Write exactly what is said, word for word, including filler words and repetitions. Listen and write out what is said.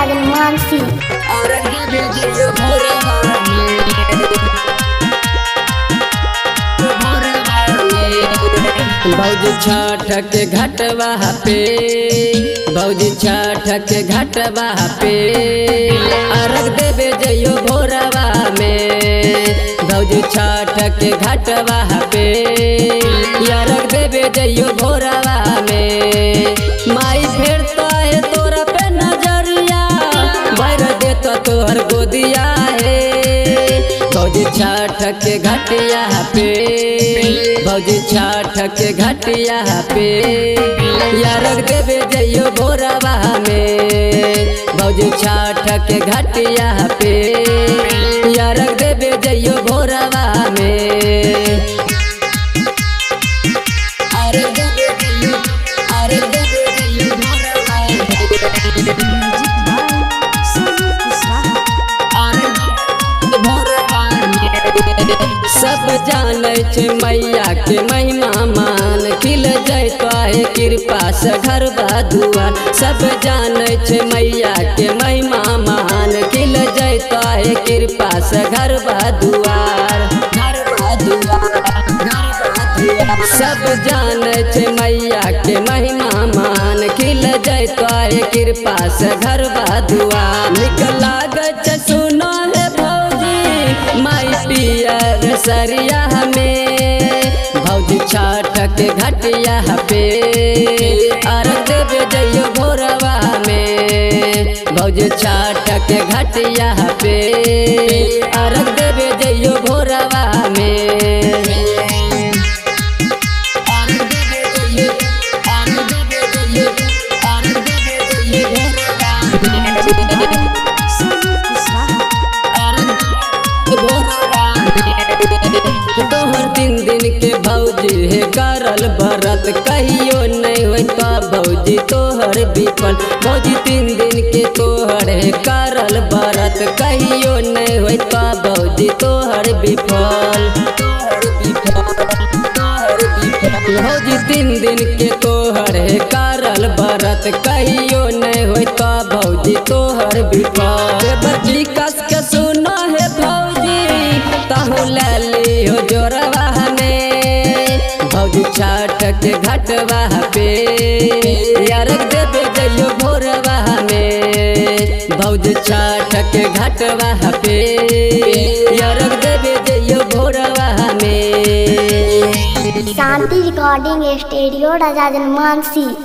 राजा जनमानसी। भौजी छठ के घटवा पे भौजी छठ के घटवा पे अर्घ देवे जइयो भोरवा में। भौजी छठ के घटवा पे अर्घ देवे जइयो भोरवा में। माई फेरता है तोरा पे नजरिया भर देता तोहर गोदिया है। भौजी छठ के घटिया पे भौजी छठ के घटिया पे अर्घ देवे जइयो भोरवा में। भौजी छठ के घटिया पे अर्घ देवे जइयो भोरवा में। अर्घ देवे जइयो अर्घ देवे जइयो भोरवा में। सब जाने छे मैया के महिमा मान खिल जैतो है कृपा से घर दुआर। सब जाने छे मैया के महिमा मान खिल जैतो है कृपा से घर दुआर। सब जाने छे मैया के महिमा मान खिल जैतो है कृपा से घर दुआर। निकल लागत सुनो है भौजी माई पियर सरिया में। भौजी छठ के घटिया पे अर्घ देवे जइयो भोरवा में। भौजी छठ के घटिया पे अर्घ देवे जइयो भोरवा में। तोहर तीन दिन के भौजी है करल भरत कहियो नहीं होता भौजी तोहर विफल। भौजी तीन दिन के तोहर है करल भरत कहियो नहीं होता भौजी तोहर विफल। भौजी तीन दिन के तोहर है करल भरत कहियो नहीं होता भौजी तोहर विफल। बची कस के सुना है भौजी ताहू लाली हो जोरवा में। भौजी छठ के घटवा पे अर्घ देवे जइयो भोरवा में। भौजी छठ के घटवा पे अर्घ देवे जइयो भोरवा में। शांति रिकॉर्डिंग स्टूडियो राजा जनमानसी।